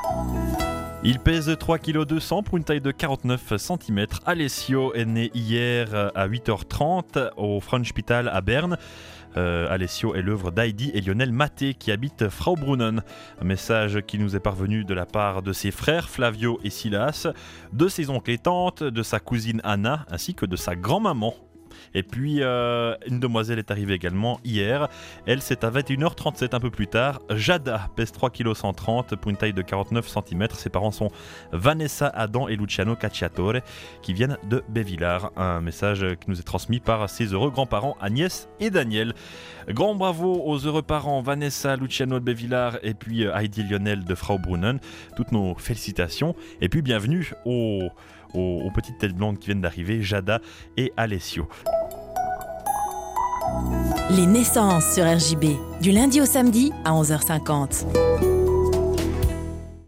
Il pèse 3,2 kg pour une taille de 49 cm. Alessio est né hier à 8h30 au Frauenspital à Berne. Alessio est l'œuvre d'Heidi et Lionel Maté qui habitent Fraubrunnen. Un message qui nous est parvenu de la part de ses frères Flavio et Silas, de ses oncles et tantes, de sa cousine Anna ainsi que de sa grand-maman. Et puis une demoiselle est arrivée également hier. Elle, c'est à 21h37 un peu plus tard. Jada pèse 3,130 kg pour une taille de 49 cm. Ses parents sont Vanessa Adam et Luciano Cacciatore qui viennent de Bévillard. Un message qui nous est transmis par ses heureux grands-parents Agnès et Daniel. Grand bravo aux heureux parents Vanessa, Luciano de Bévillard et puis Heidi Lionel de Fraubrunnen. Toutes nos félicitations. Et puis bienvenue aux petites têtes blondes qui viennent d'arriver, Jada et Alessio. Les naissances sur RJB, du lundi au samedi à 11h50.